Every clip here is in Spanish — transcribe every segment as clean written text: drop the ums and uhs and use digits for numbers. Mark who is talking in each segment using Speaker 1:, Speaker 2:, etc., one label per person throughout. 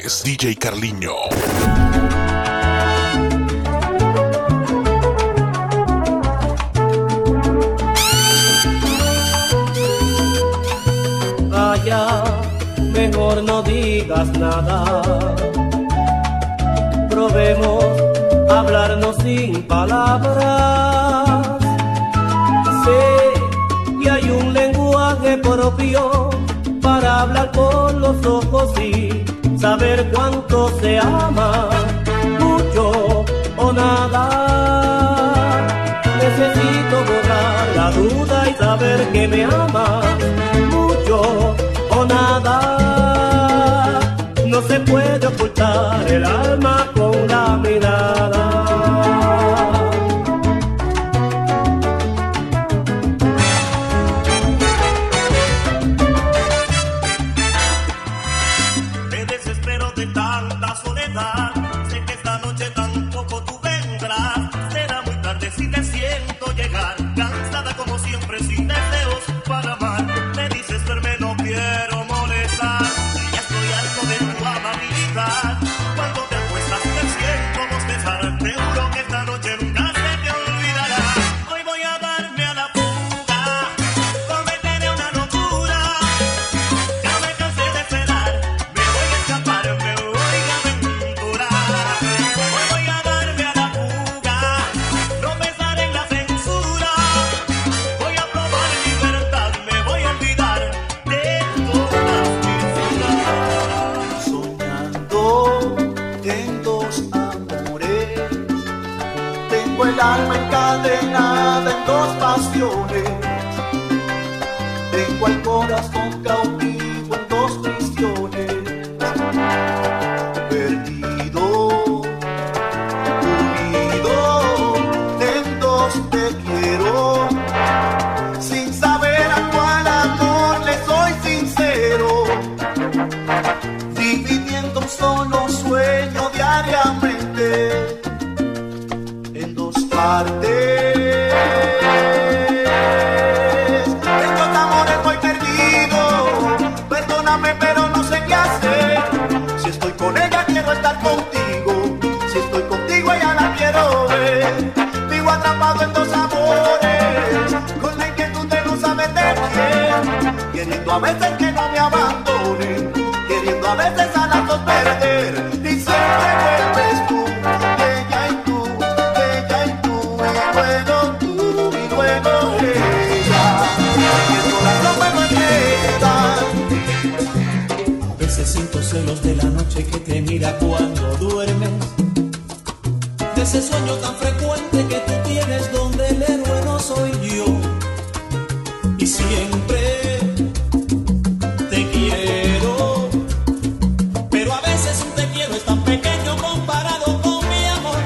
Speaker 1: es DJ Carliño.
Speaker 2: Vaya, mejor no digas nada. Probemos hablarnos sin palabras. Sé que hay un lenguaje propio para hablar con los ojos y saber cuánto se ama, mucho o nada. Necesito borrar la duda y saber que me amas, mucho o nada. No se puede ocultar el alma con la mirada.
Speaker 3: El alma encadenada en dos pasiones, tengo el corazón cautivo en dos prisiones, perdido, unido, en dos te quiero, sin saber a cuál amor le soy sincero, dividiendo un solo sueño diariamente. Tengo amores muy perdido, perdóname pero no sé qué hacer. Si estoy con ella quiero estar contigo, si estoy contigo ella la quiero ver. Vivo atrapado en dos amores, con la inquietud de no saber de quién, queriendo a veces que no me abandonen, queriendo a veces a las dos perder, y siempre vuelves tú.
Speaker 2: Siento celos de la noche que te mira cuando duermes, de ese sueño tan frecuente que tú tienes donde el héroe no soy yo, y siempre te quiero, pero a veces un te quiero es tan pequeño comparado con mi amor.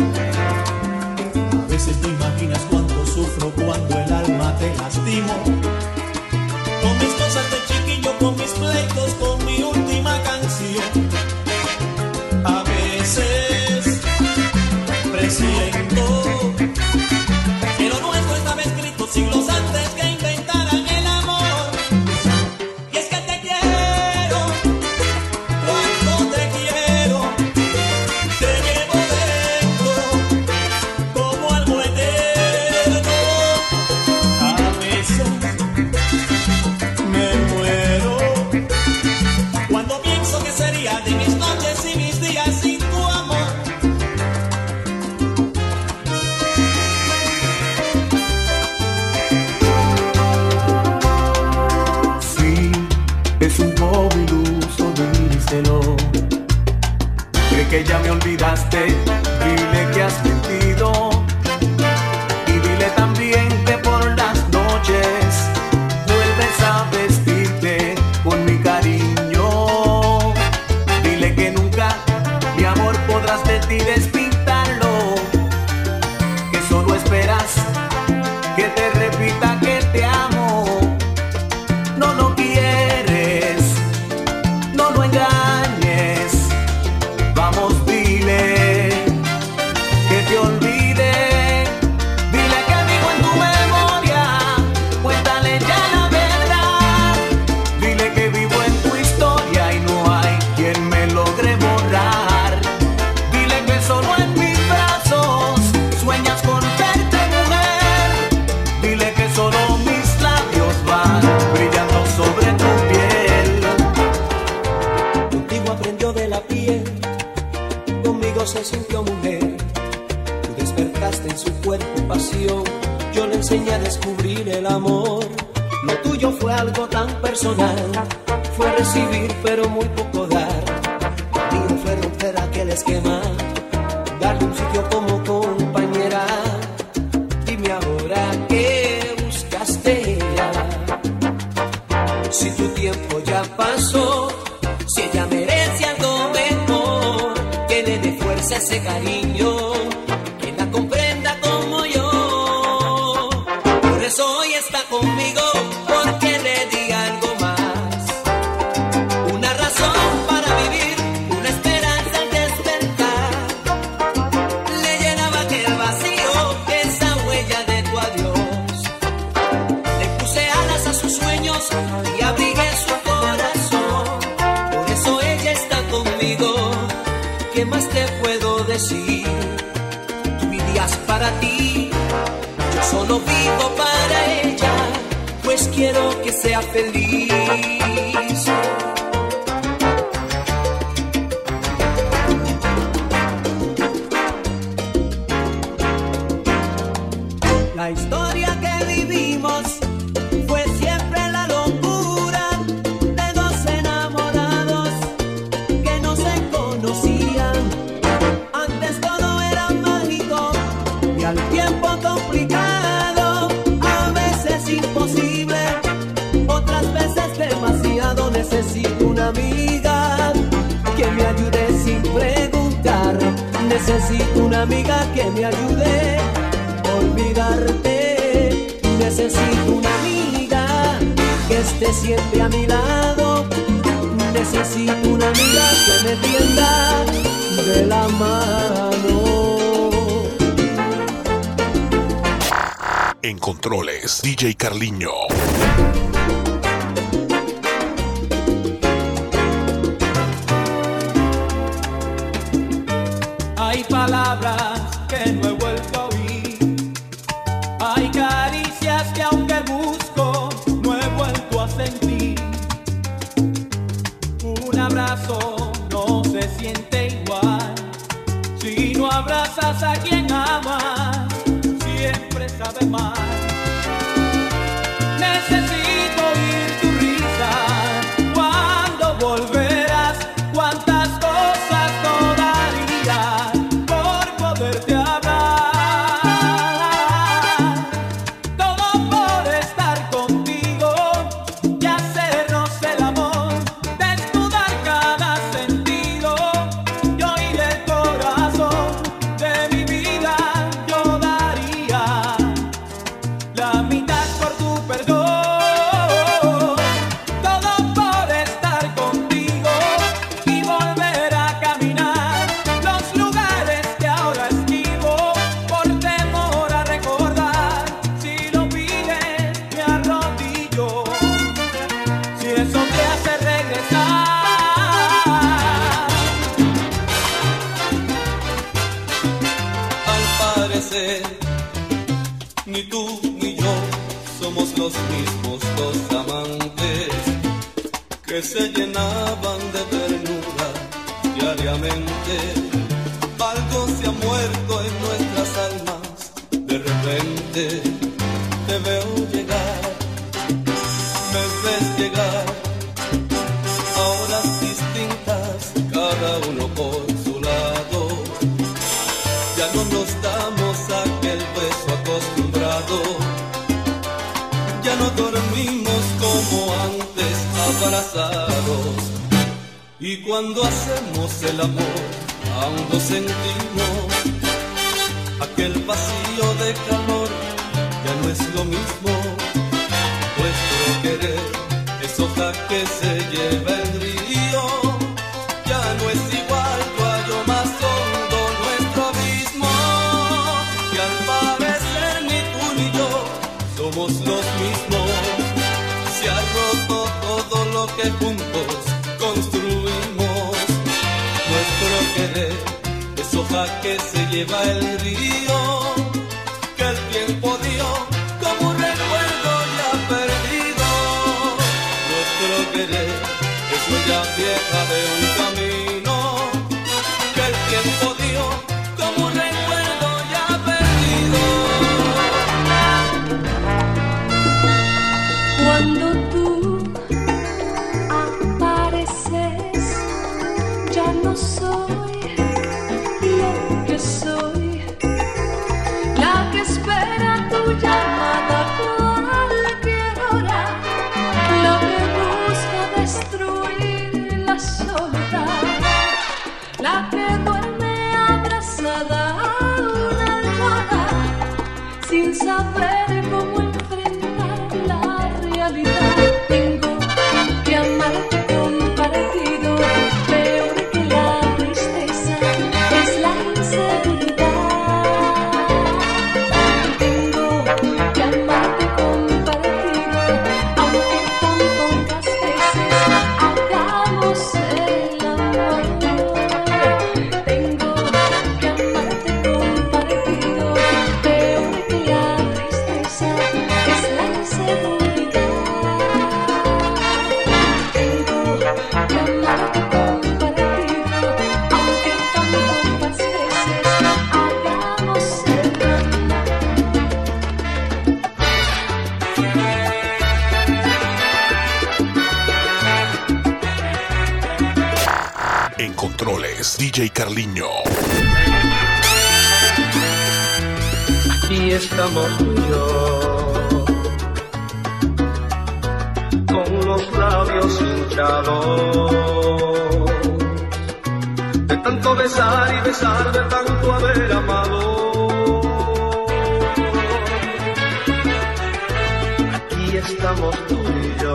Speaker 2: A veces te imaginas cuánto sufro cuando el alma te lastimo, con mis cosas de chiquillo, con mis pleitos, con mi última canción. A veces presiento que lo nuestro estaba escrito siglos antes que inventaran el amor. Y es que te quiero, cuánto te quiero, te llevo dentro como algo eterno. A veces me muero cuando pienso que sería de mis noches y mis días sin tu amor.
Speaker 3: Sí, es un poco iluso, díselo. Cree que ya me olvidaste, dile que has mentido. Y dile también que por las noches vuelves a vestirte con mi cariño. Dile que nunca, mi amor, podrás de ti despintarlo, que solo esperas que te repita que te amo. No lo quieres, no lo engañes. Vamos, dile que te olvide. Dile que vivo en tu memoria, cuéntale ya la verdad. Dile que vivo en tu historia y no hay quien me logre
Speaker 2: en su cuerpo pasión. Yo le enseñé a descubrir el amor. Lo tuyo fue algo tan personal, fue recibir pero muy poco dar. Lo mío fue romper aquel esquema, darle un sitio como compañera. Dime ahora qué buscaste ya. Si tu tiempo ya pasó, si ella merece algo mejor, que le dé fuerza a ese cariño, que la comprenda como yo. Por eso hoy está conmigo, porque le diga algo más. Una razón para vivir, una esperanza al despertar. Le llenaba aquel vacío, esa huella de tu adiós. Le puse alas a sus sueños y abrigué su corazón. Por eso ella está conmigo. ¿Qué más te puedo decir? Tú vivías para ti, yo solo vivo para ella, pues quiero que sea feliz. La historia que vivimos fue siempre la locura de dos enamorados que no se conocían. Antes todo era mágico y al tiempo complicado, a veces imposible, otras veces demasiado. Necesito una amiga que me ayude sin preguntar. Necesito una amiga que me ayude a olvidarte. Necesito una amiga que esté siempre a mi lado. Necesito una amiga que me tienda de la mano.
Speaker 1: En controles, DJ Carliño.
Speaker 2: Hay palabras que no he vuelto a oír. Hay caricias que aunque busco no he vuelto a sentir. Un abrazo no se siente igual si no abrazas a quien amas. Siempre sabe mal. Necesito oír tu risa. Cuando volverás, cuántas cosas no daría por poderte hablar. Todo por estar contigo y hacernos el amor, desnudar cada sentido y oír el corazón. De mi vida yo daría la mitad por tu perdón. Todo por estar contigo y volver a caminar los lugares que ahora esquivo por temor a recordar. Si lo pides me arrodillo, si eso te hace regresar.
Speaker 4: Al parecer, ni tú ni yo somos los mismos dos amantes que se llenaban de ternura diariamente. Algo se ha muerto en nuestras almas. De repente te veo llegar, me ves llegar a horas distintas, cada uno por su lado. Ya no nos damos aquel beso acostumbrado, ya no dormimos como antes abrazados. Y cuando hacemos el amor, ambos sentimos aquel vacío de calor. Ya no es lo mismo, nuestro querer es hoja que se lleva el río. Ya no es igual, yo hallo más hondo nuestro abismo. Y al parecer ni tú ni yo somos los mismos. Se ha roto todo lo que juntos construimos. Nuestro querer es hoja que se lleva el río, que el tiempo dio como un recuerdo ya perdido. Nuestro querer es huella vieja de un camino, que el tiempo dio como un recuerdo ya perdido.
Speaker 5: llamada a cualquier hora, lo que busca destruir la soledad, la que duerme abrazada a una almohada sin saber cómo enfrentar la realidad. Tengo que amarte compartido, peor que la tristeza es la inseguridad. Tengo que amarte compartido, aunque tan pocas veces hagamos el amor. Tengo que amarte compartido, peor que la tristeza es la inseguridad. Tengo que amarte compartido, aunque tan pocas veces hagamos el
Speaker 1: En controles, DJ Carliño.
Speaker 6: Aquí estamos tú y yo, con los labios hinchados, de tanto besar y besar, de tanto haber amado. Aquí estamos tú y yo,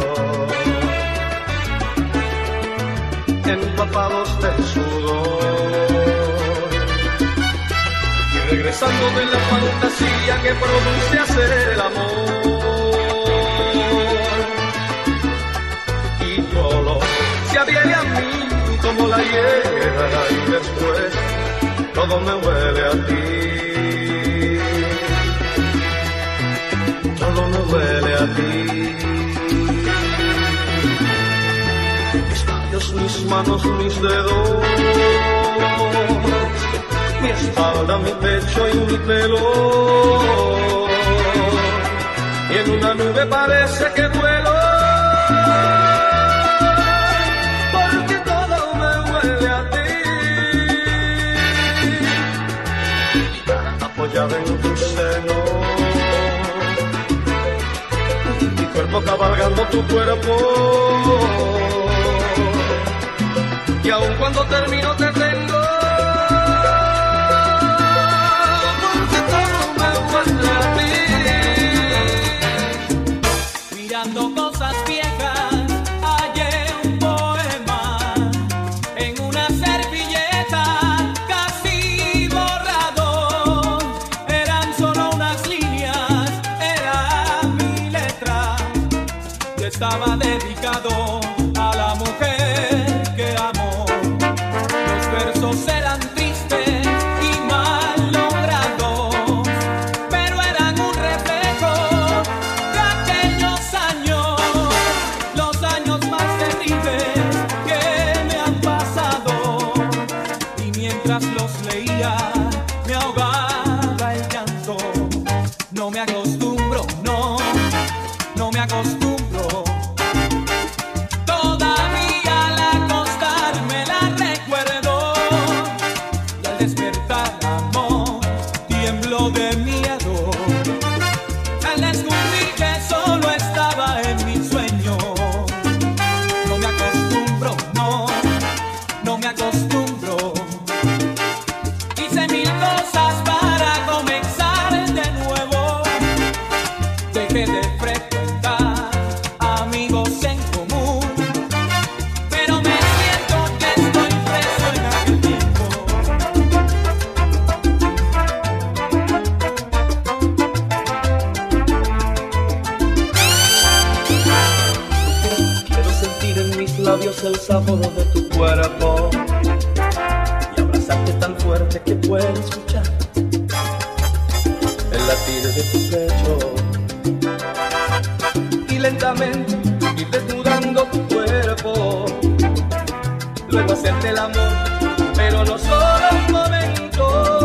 Speaker 6: empapados de sudor y regresando de la fantasía que produce hacer el amor. Y todo se adhiere a mí como la hierba y después todo me huele a ti. Todo me huele a ti. Mis manos, mis dedos, mi espalda, mi pecho y mi pelo, y en una nube parece que vuelo, porque todo me huele a ti. Apoyada en tu seno, mi cuerpo cabalgando tu cuerpo. Y aun cuando termino te tengo, porque todo me huele a ti.
Speaker 4: Mirando cosas viejas, hallé un poema en una servilleta casi borrado. Eran solo unas líneas, era mi letra, que estaba dedicado a la mujer que amo. Los versos eran tristes y mal logrados, pero eran un reflejo de aquellos años, los años más terribles que me han pasado. Y mientras los leía, me ahogaba el llanto. No me acostumbro, no me acostumbro. Todavía al acostarme la recuerdo, y al despertar, amor, tiemblo de miedo al descubrir que solo estaba en mi sueño. No me acostumbro, no me acostumbro. Hice mil cosas para comenzar de nuevo. Dejé de frecuentar amigos en común, pero me siento que estoy preso en aquel tiempo.
Speaker 6: Quiero sentir en mis labios el sabor de tu cuerpo y abrazarte tan fuerte que pueda escuchar el latir de tu pecho. Y lentamente ir desnudando tu cuerpo, luego hacerte el amor, pero no solo un momento.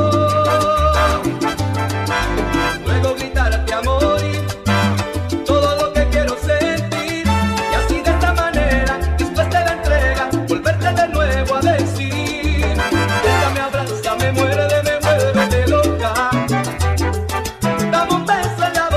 Speaker 6: Luego gritarte amor y todo lo que quiero sentir, y así de esta manera, después de la entrega, volverte de nuevo a decir: bésame, abrázame, muérdeme, muérdeme loca, dame un beso en la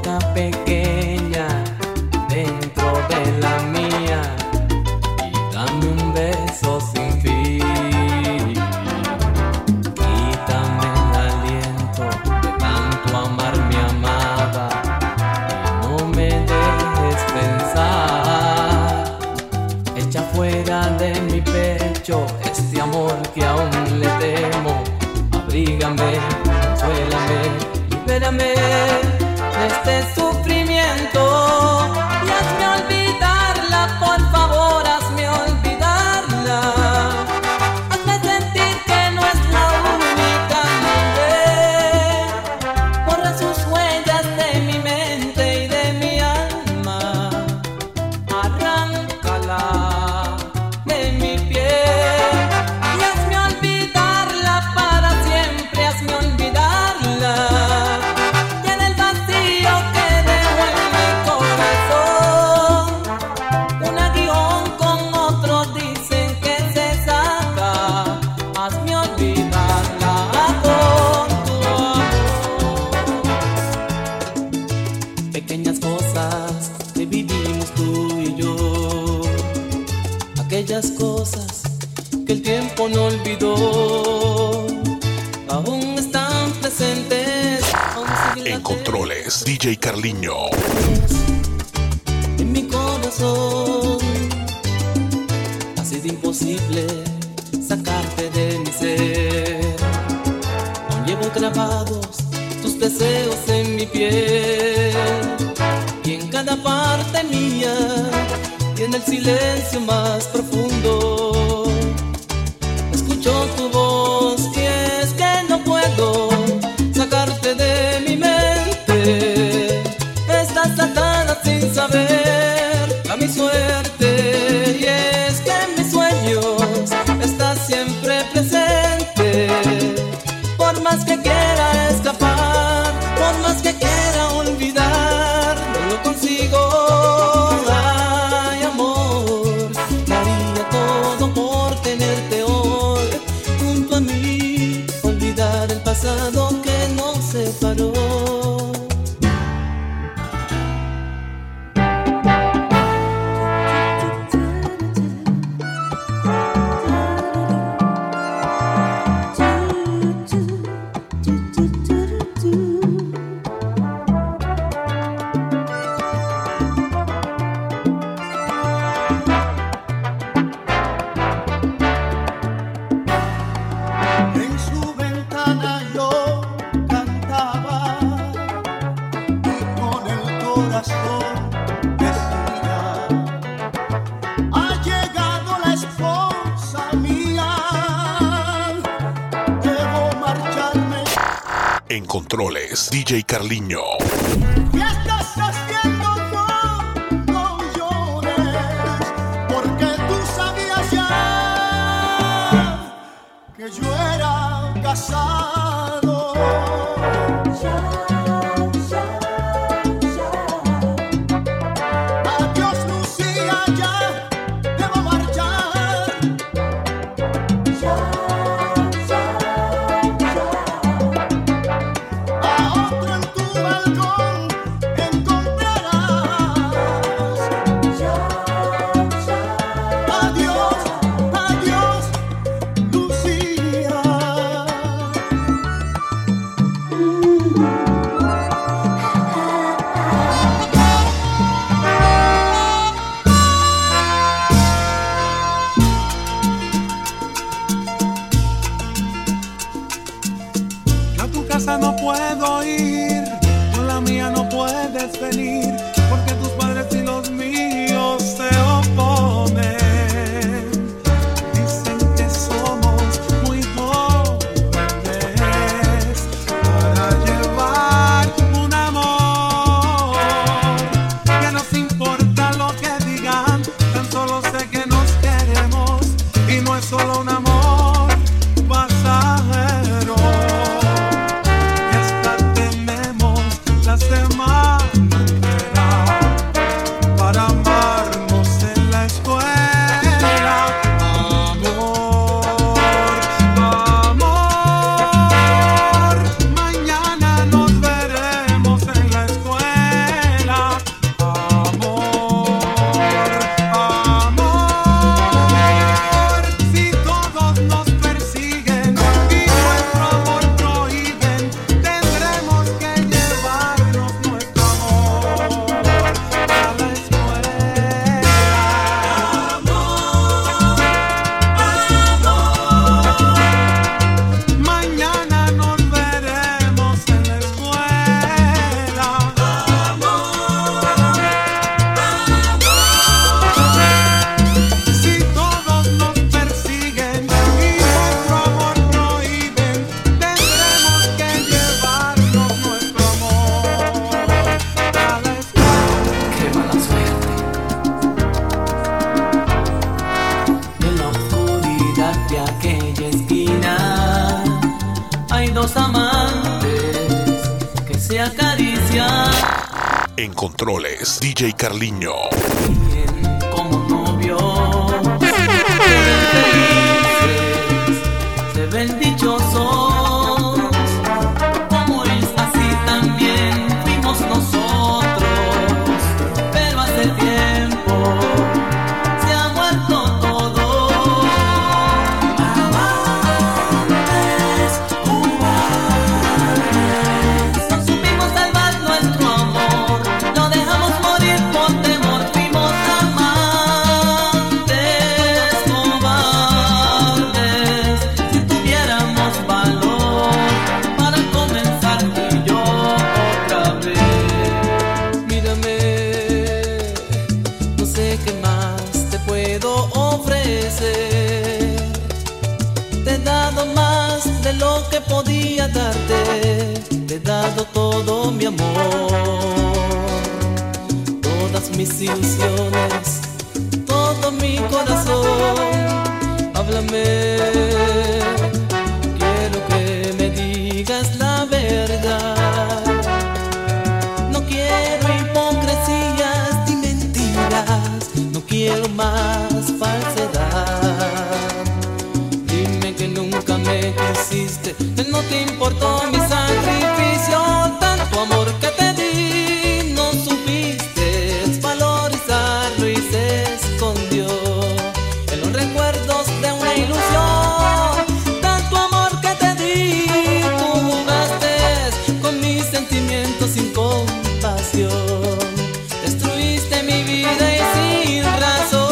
Speaker 7: boca pequeña dentro de la mía y dame un beso sin fin. Quítame el aliento de tanto amar mi amada y no me dejes pensar. Echa fuera de mi pecho este amor que aún le temo. Abrígame, consuélame, libérame de este sufrimiento y hazme olvidarla, por favor, hazme olvidarla. Hazme sentir que no es la única mujer. Borra sus huellas de mi mente y de mi alma. Arráncala de mi piel y hazme olvidarla para siempre, hazme olvidarla. Llena el vacío que dejo en mi corazón. Un aguijón con otro dicen que se saca. Hazme olvidarla con tu amor. Pequeñas cosas que vivimos tú y yo, aquellas cosas que el tiempo no olvidó, aún están presentes. Aún siguen
Speaker 1: En controles, DJ Carliño.
Speaker 7: en mi corazón. Ha sido imposible sacarte de mi ser. Aún llevo grabados tus deseos en mi piel y en cada parte mía y en el silencio más profundo escucho tu voz y es que no puedo sacarte de mi mente. Estás atada sin saber a mi suerte y es que en mis sueños estás siempre presente. Por más que quiera escapar, por más que quiera olvidar, no lo consigo. Ay, amor, daría todo por tenerte hoy junto a mí, olvidar el pasado que nos separó.
Speaker 3: En su ventana yo cantaba y con el corazón decía: ha llegado la esposa mía, debo marcharme.
Speaker 1: En controles, DJ Carliño.
Speaker 3: ¿Qué estás haciendo? No llores, porque tú sabías ya que yo era casado. Adiós, Lucía, ya debo marchar. A otro en tu balcón encontrarás. Adiós, adiós, Lucía.
Speaker 8: Yo a tu casa no puedo ir, con la mía no puedes venir, porque tus padres y los míos se oponen. Dicen que somos muy jóvenes para llevar un amor. Que nos importa lo que digan, tan solo sé que nos queremos y no es solo un amor pasajero. Y hasta tenemos la semana entera
Speaker 1: En controles, DJ Carliño.
Speaker 7: Como novios, se ven felices, se ven dichosos, como es así también fuimos nosotros, pero hace tiempo se ha muerto todo. Amantes, cobardes, no supimos salvar nuestro amor, lo dejamos morir por temor, fuimos amantes, cobardes. Si tuviéramos valor para comenzar tú y yo otra vez. Mírame, no sé qué más te puedo ofrecer. Te he dado más de lo que podía darte, te he dado todo mi amor, todas mis ilusiones, todo mi corazón. Háblame, quiero que me digas la verdad. No quiero hipocresías ni mentiras, no quiero más falsedad. Dime que nunca me quisiste, que no te importó mi sacrificio, tanto amor que te di, no supiste valorizarlo y se escondió en los recuerdos de una ilusión. Tanto amor que te di, tú jugaste con mis sentimientos sin compasión, destruiste mi vida y sin razón.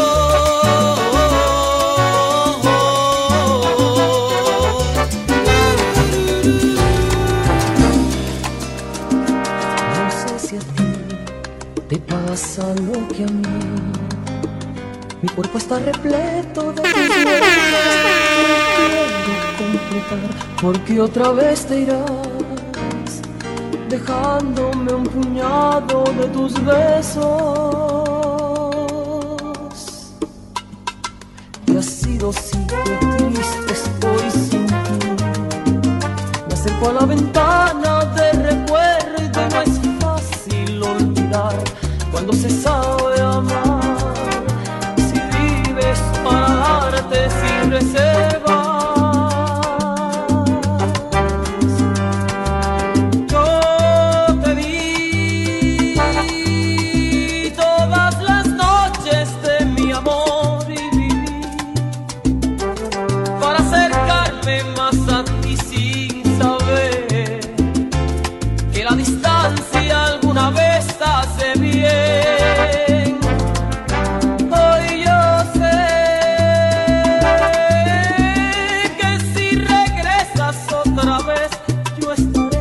Speaker 5: No sé si a ti te pasa lo que a mí. Mi cuerpo está repleto de tus besos. Quiero completar, porque otra vez te irás, dejándome un puñado de tus besos. Y ha sido así, qué triste estoy sin ti. Me acerco a la ventana de recuerdo y no es fácil olvidar cuando se sabe amar. Si vives para darte sin reservas, yo te vi todas las noches de mi amor y viví para acercarme más a ti sin saber que la distancia alguna vez hace bien. Hoy yo sé que si regresas otra vez yo estaré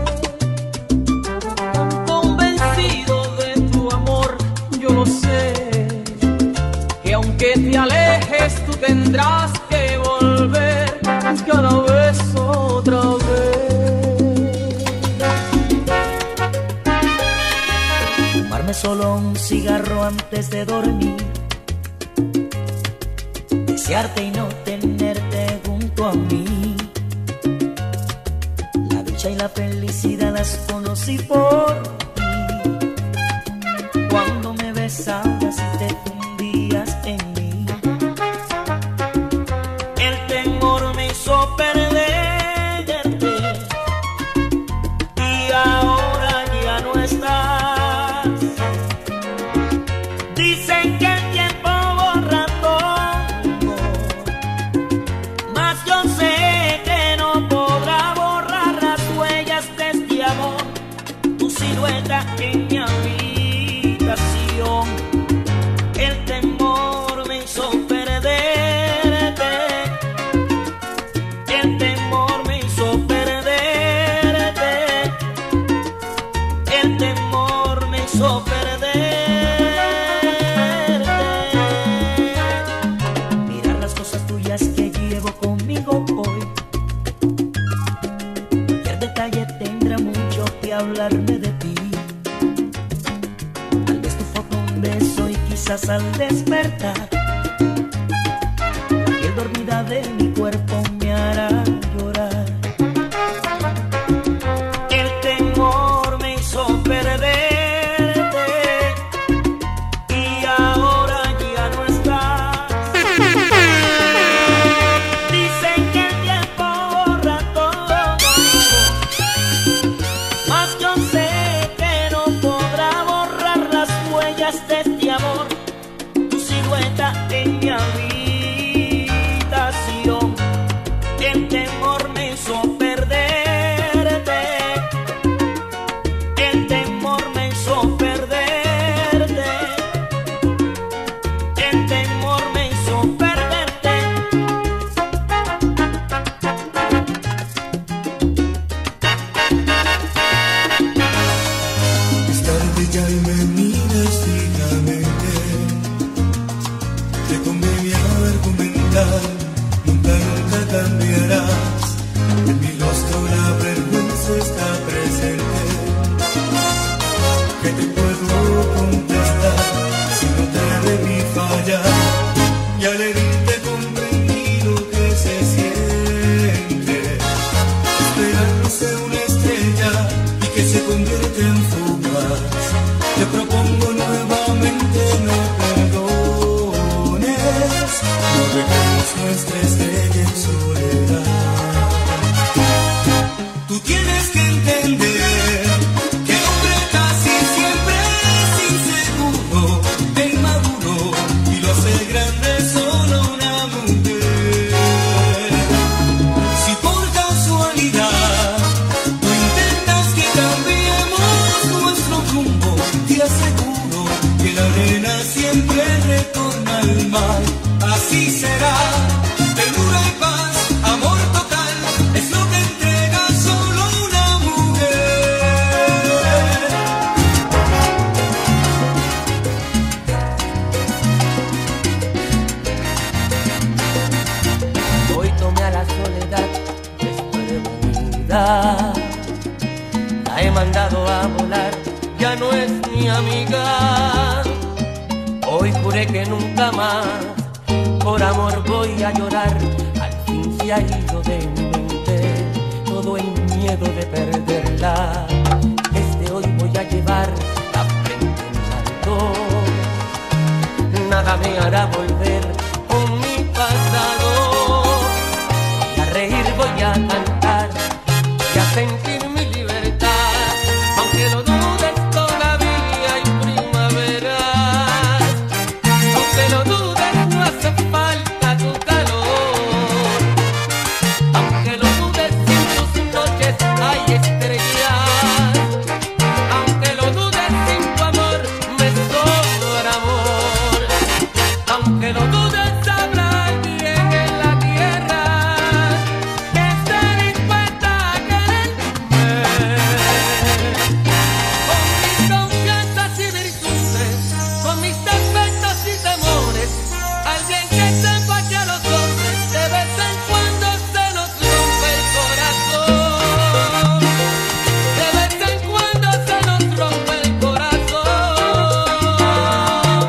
Speaker 5: convencido de tu amor. Yo lo sé, que aunque te alejes tú tendrás que volver cada vez otra vez.
Speaker 9: Fumarme solo un cigarro antes de dormir, desearte y no tenerte junto a mí. La dicha y la felicidad las conocí por ti, cuando me besabas y te fundías en mí. El temor me hizo perderte y ahora ya no estás. Dicen que el tiempo borra todo, mas yo sé que no podrá borrar las huellas de este amor, tu silueta en mi habitación. El temor me hizo perderte, el temor me hizo perderte, el temor me hizo perderte. Mirar las cosas tuyas que llevo conmigo hoy, cualquier detalle tendrá mucho que hablarme de ti. Tal vez tu foto, un beso y quizás al despertar cualquier dormida de mi cuerpo me hará llorar. El temor me hizo perderte, sombras de este amor, tu silueta en mi habitación. El temor me hizo perderte, el temor me hizo perderte, el temor me hizo perderte.
Speaker 10: Es tarde ya y me miras fijamente, te conviene argumentar, nunca cambiarás. En mi rostro la vergüenza está presente. ¿Qué te puedo contestar si no te debí fallar? Y al herirte comprendí lo que se siente. Esperar no ser una estrella y que se convierte en fugaz. Te propongo nuevamente no perdones, no dejemos nuestra estrella en soledad. Tú tienes que entender que el hombre casi siempre es inseguro, inmaduro, y lo hace grande solo una mujer. Si por casualidad tú intentas que cambiemos nuestro rumbo, te aseguro que la arena siempre retorna al mar. Así será, ternura y paz, amor total, es lo que entrega solo una mujer.
Speaker 5: Hoy tomé a la soledad desprevenida, la he mandado a volar, ya no es mi amiga. Hoy juré que nunca más por amor voy a llorar. Al fin se ha ido de mi mente todo el miedo de perderla. Desde hoy voy a llevar la frente en alto, nada me hará volver con mi pasado. Voy a reír, voy a cantar y a sentir mi libertad, aunque lo dudes todavía hay primavera. Aunque lo dudes no hace falta tu calor, aunque lo dudes sin tus noches hay estrellas, aunque lo dudes sin tu amor me sobra amor, aunque lo dudes habrá alguien en la tierra que esté dispuesta a quererme. Con mis confianzas y virtudes, con mis defectos y temores, alguien que sepa que a los hombres de vez en cuando se nos rompe el corazón, de vez en cuando se nos rompe el corazón.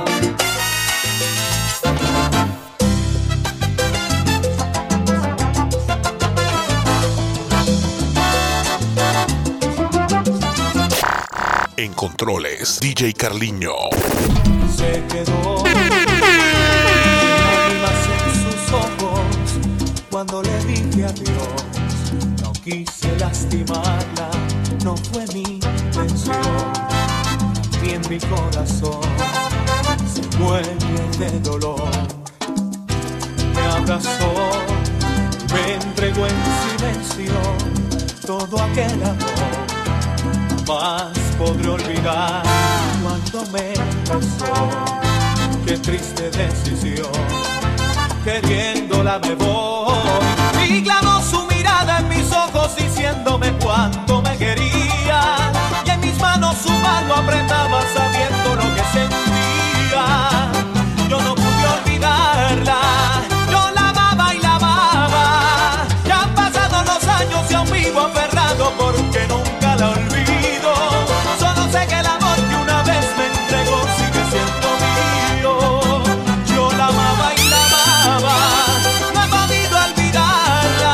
Speaker 1: En controles, DJ Carliño.
Speaker 2: Se quedó lágrimas en sus ojos cuando le dije adiós. No quise lastimarla, no fue mi intención. También mi corazón se muere de dolor. Me abrazó, me entregó en silencio todo aquel amor. Jamás podré olvidar cuando me besó. Qué triste decisión, queriéndola me voy. Y clavó su mirada en mis ojos diciéndome cuánto me quería. Y en mis manos su mano apretaba sabiendo lo que sentía. Yo no pude olvidarla, yo la amaba y la amaba. Ya han pasado los años y aún vivo aferrado porque nunca la olvido. Solo sé que el amor que una vez me entregó sigue siendo mío. Yo la amaba y la amaba, no he podido olvidarla.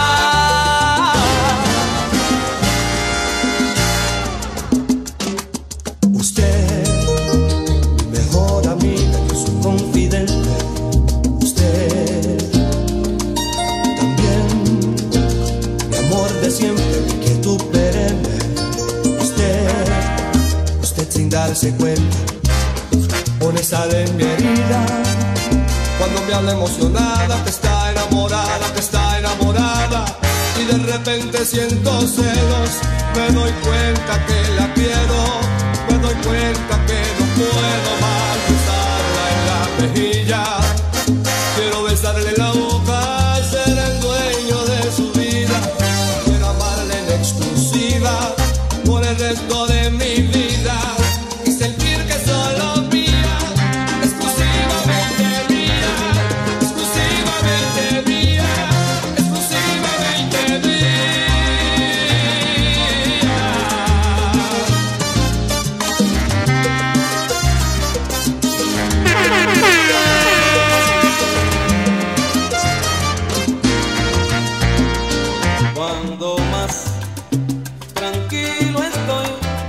Speaker 10: Usted, mi mejor amiga, yo soy confidente. Usted, también, mi amor de siempre, mi quietud perenne. Usted sin darse cuenta,
Speaker 11: me sale en mi herida. Cuando me habla emocionada, que está enamorada, y de repente siento celos. Me doy cuenta que la quiero, me doy cuenta que no puedo más besarla en la mejilla. Quiero besarle la boca, ser el dueño de su vida. Quiero amarla en exclusiva por el resto de mi vida y sentir que solo mía, exclusivamente mía, exclusivamente mía, exclusivamente mía.
Speaker 4: Cuando más tranquilo estoy,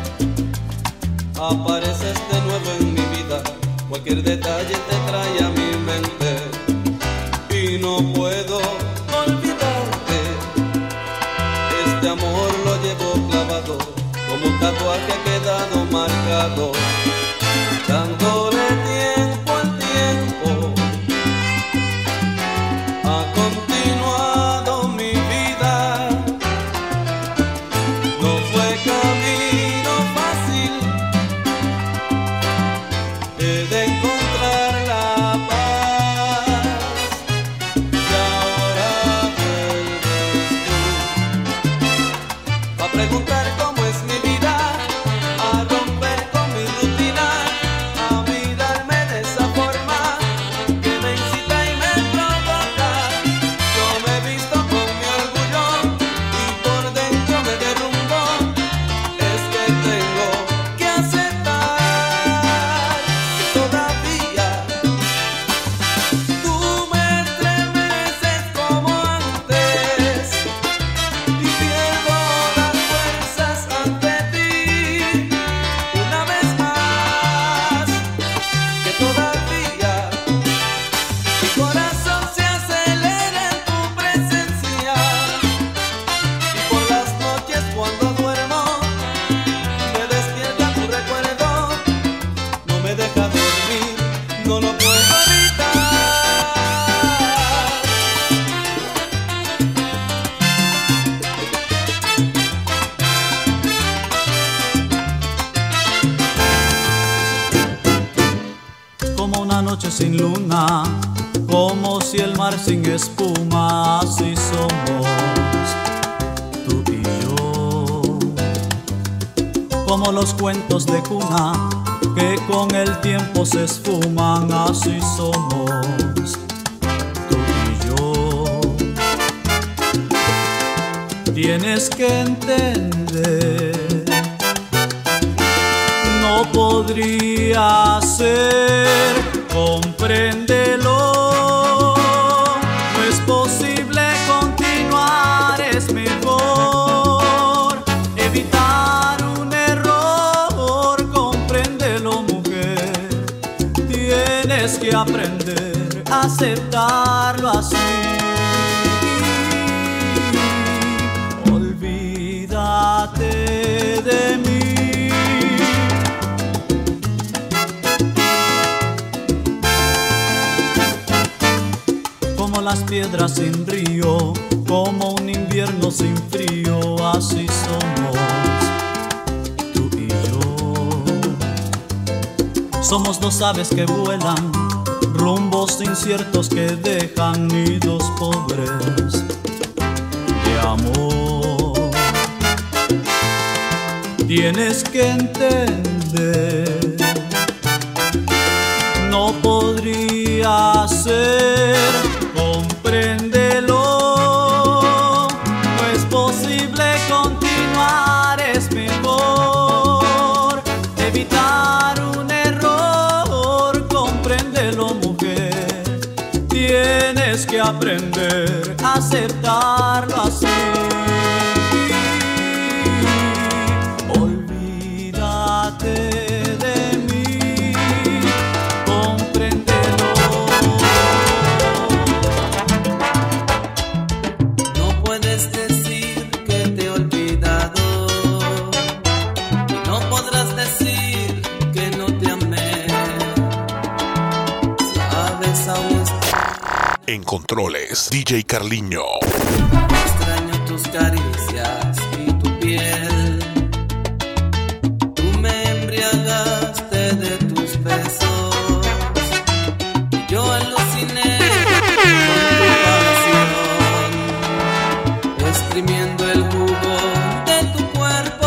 Speaker 4: apareces de nuevo en mi vida. Cualquier detalle te trae a mi mente y no puedo olvidarte. Este amor lo llevo clavado, como un tatuaje ha quedado marcado, dándole tiempo al tiempo. Ha continuado mi vida, no fue camino fácil, he de encontrar la paz, y ahora vuelves tú a preguntar cómo es mi vida, a romper con mi rutina, a mirarme de esa forma que me incita y me provoca. Yo me he visto con mi orgullo y por dentro me derrumbo. Es que tengo que aceptar que todavía tú me estremeces como antes y pierdo las fuerzas ante ti una vez más. Que todavía mi corazón se acelera en tu presencia y por las noches cuando duermo me despierta tu recuerdo, no me deja dormir, no lo puedo evitar.
Speaker 2: Como una noche sin luna, como si el mar sin espuma, así somos tú y yo. Como los cuentos de cuna que con el tiempo se esfuman, así somos tú y yo. Tienes que entender, no podría ser, compréndelo. No es posible continuar, es mejor evitar un error, compréndelo, mujer. Tienes que aprender a aceptarlo así. Olvídate de mí. Como las piedras sin río, como un invierno sin frío, así somos tú y yo. Somos dos aves que vuelan, rumbos inciertos que dejan nidos pobres de amor. Tienes que entender, no podría ser, compréndelo. No es posible continuar, es mejor evitar un error, compréndelo, mujer. Tienes que aprender a aceptarlo así. Olvídate de mí, compréndelo.
Speaker 7: No puedes decir que te he olvidado y no podrás decir que no te amé.
Speaker 1: En controles, DJ Carliño.
Speaker 7: Extraño tus caricias y tu piel. Tú me embriagaste de tus besos. Y yo aluciné con tu pasión, exprimiendo el jugo de tu cuerpo.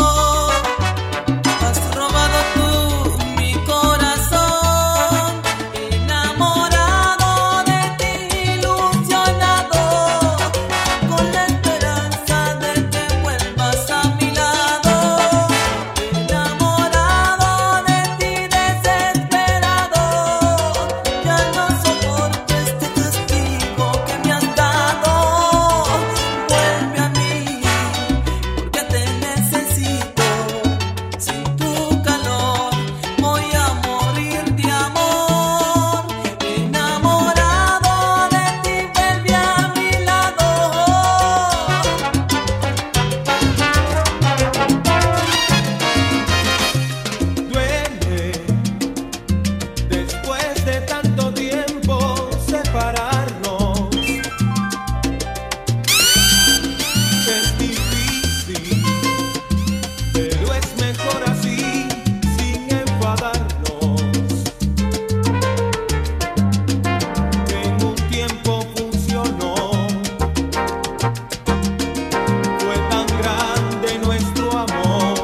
Speaker 7: Has robado tú mi corazón, enamorado de ti, ilusionado, con la esperanza de que vuelvas a mi lado. Enamorado de ti, desesperado, ya no soporto este castigo que me has dado. Vuelve a mí, porque te necesito. Sin tu calor voy a morir de amor. Enamorado de ti, vuelve a mi lado.
Speaker 8: Duele después de tanto tiempo separarnos. Es difícil, pero es mejor así, sin enfadarnos. En un tiempo funcionó, fue tan grande nuestro amor.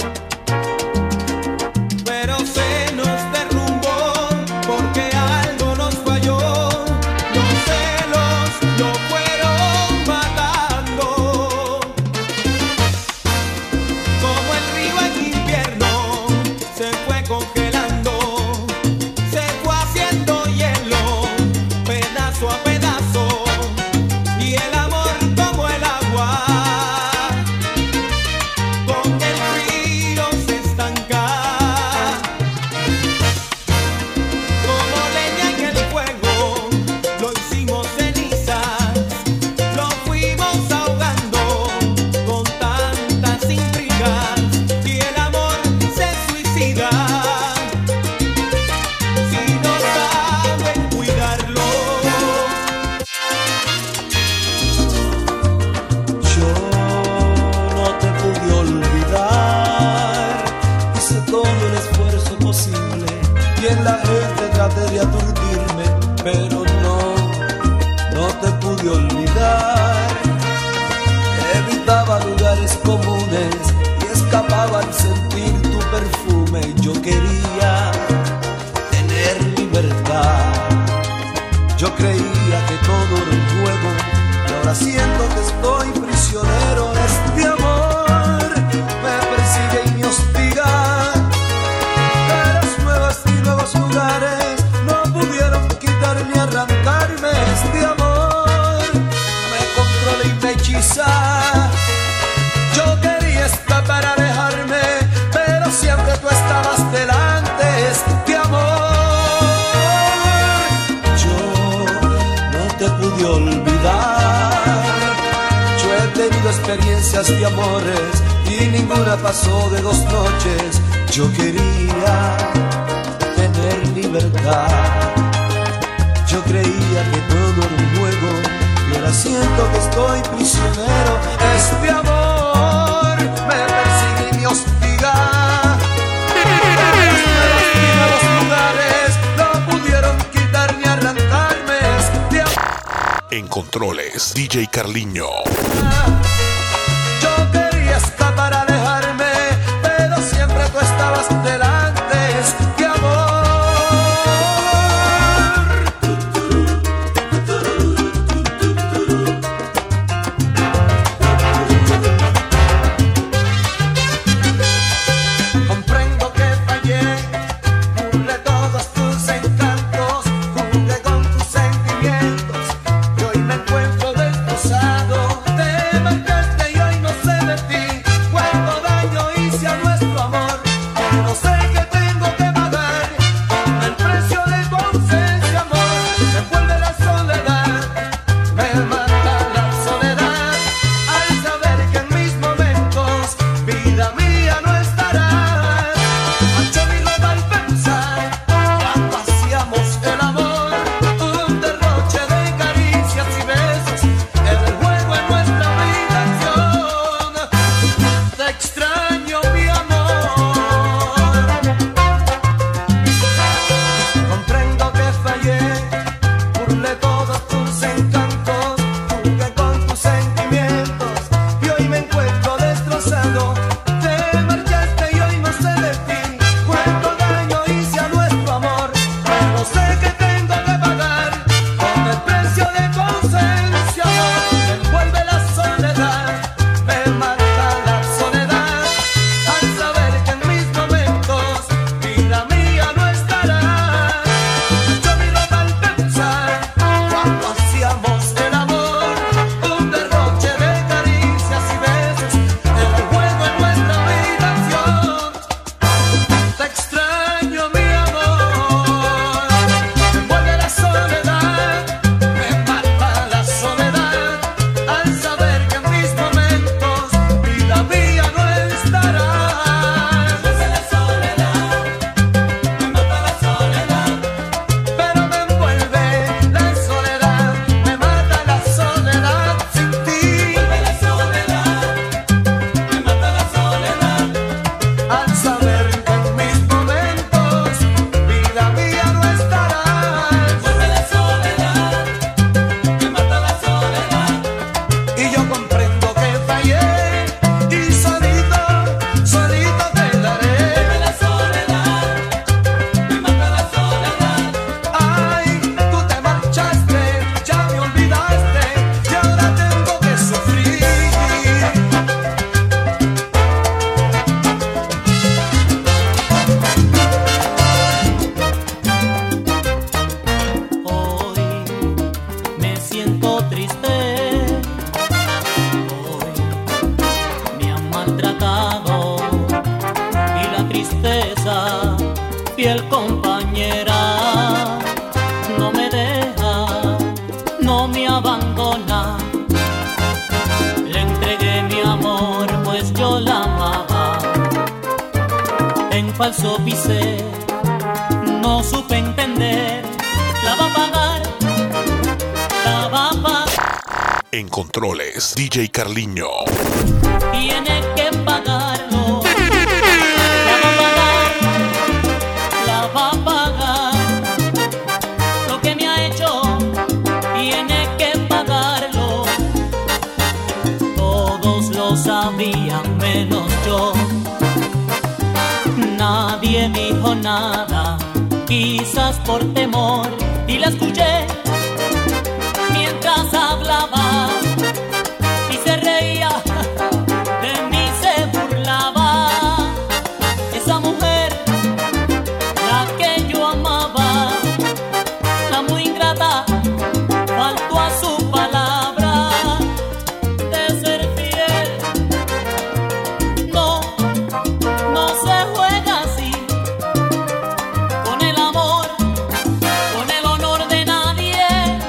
Speaker 8: Pero se nos derrumbó porque algo nos falló. Los celos lo fueron matando. Como el río en invierno se fue congelando, se fue haciendo hielo, pedazo a pedazo. Y el amor como el agua, con el río se estanca. Como leña en el fuego, lo hicimos cenizas, lo fuimos ahogando con tantas intrigas. Y el amor se suicida si no saben cuidarlo.
Speaker 2: Yo no te pude olvidar, hice todo el esfuerzo posible y en la gente traté de aturdirme, pero no te pude olvidar. Evitaba lugares comunes y escapaba al sentir tu perfume. Yo quería tener libertad. Yo creía que todo era un juego y ahora siento que estoy prisionero. Este amor me persigue y me hostiga. Caras nuevas y nuevos lugares no pudieron quitar ni arrancarme. Este amor me controla y me hechiza. Yo quería escapar, alejarme, pero siempre tú estabas delante. Este amor yo no te pude olvidar. Yo he tenido experiencias de amores y ninguna pasó de 2 noches. Yo quería tener libertad. Yo creía que todo era un juego y ahora siento que estoy prisionero. Este amor me persigue y me hostiga. Caras nuevas y nuevos lugares no pudieron quitar ni arrancarme. Este amor.
Speaker 1: En controles, DJ Carliño.
Speaker 2: Yo quería escapar, alejarme, pero siempre tú estabas delante. Este amor
Speaker 9: falso pisé, no supe entender. La va a pagar, la va a pagar.
Speaker 1: En controles, DJ Carliño.
Speaker 9: Tiene que pagarlo. La va a pagar, la va a pagar. Lo que me ha hecho, tiene que pagarlo. Todos lo sabían menos yo. Nadie dijo nada, quizás por temor, y la escuché mientras hablaba y se reía, de mí se burlaba. Esa mujer, la que yo amaba, la muy ingrata, faltó a su palabra de ser fiel. No, no se juega así con el amor, con el honor de nadie.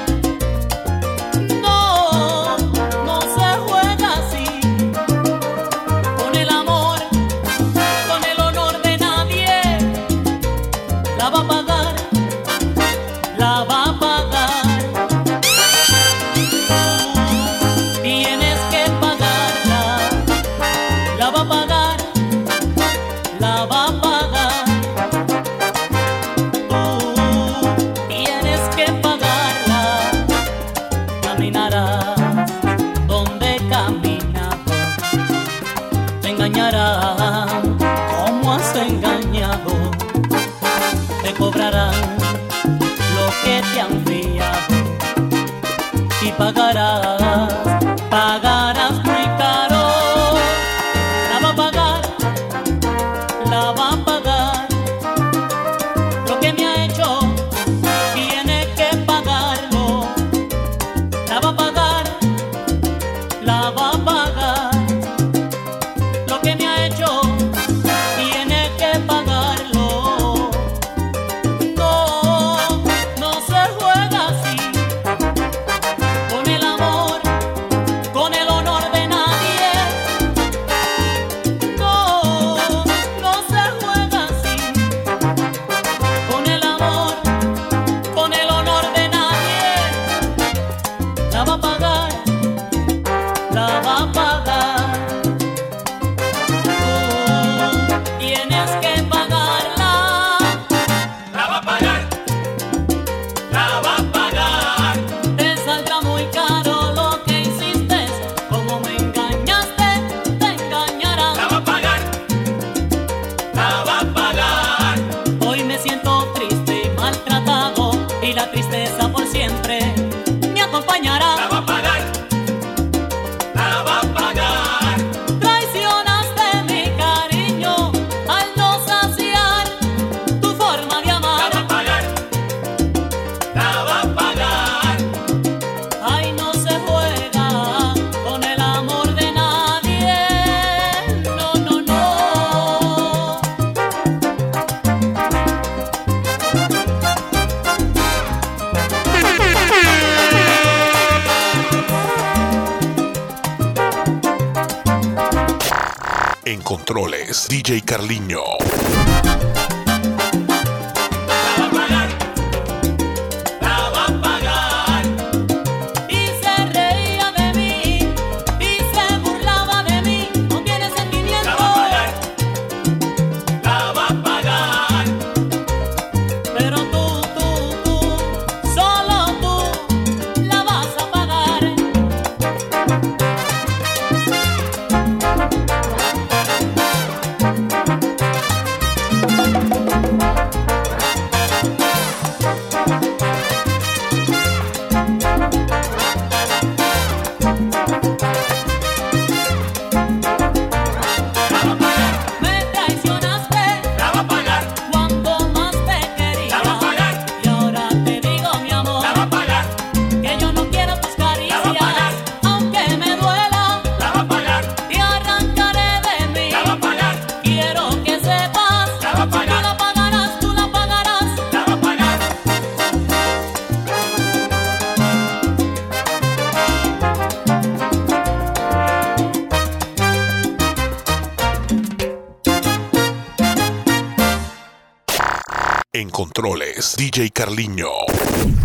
Speaker 9: No, no se juega así con el amor, con el honor de nadie. La va a pagar, la va a pagar. Tienes que pagarla, la va a pagar, la va a pagar. Tienes que pagarla. Caminarás donde caminado, te engañarán como has engañado, te cobrarán lo que te han fiado y pagarás, pagarás muy caro. La va a pagar, la va a pagar. Lo que me ha hecho, tiene que pagarlo. La va a pagar, la va a pagar. Lo que me ha hecho, tiene que pagarlo. No, no se juega así con el amor, con el honor de nadie. No, no se juega así con el amor, con el honor de nadie. La va a pagar, la va a pagar. Tienes que pagarla. La va a pagar, la va a pagar. Te saldrá muy caro lo que hiciste. Como me engañaste, te engañarán. La va a pagar, la va a pagar. Hoy me siento triste y maltratado, y la tristeza por siempre me acompañará. La va a pagar, la va a pagar. Traicionaste mi cariño al no saciar tu forma de amar. La va a pagar, la va a pagar. Ay, no se juega con el amor de nadie. No, no, no.
Speaker 1: En controles, DJ Carliño.
Speaker 3: La va a pagar, la va a pagar.
Speaker 9: Y se reía de mí y se burlaba de mí. No tiene sentimiento.
Speaker 3: La va a pagar, la va a pagar.
Speaker 9: Pero tú, solo tú la vas a pagar.
Speaker 1: En controles, DJ Carliño.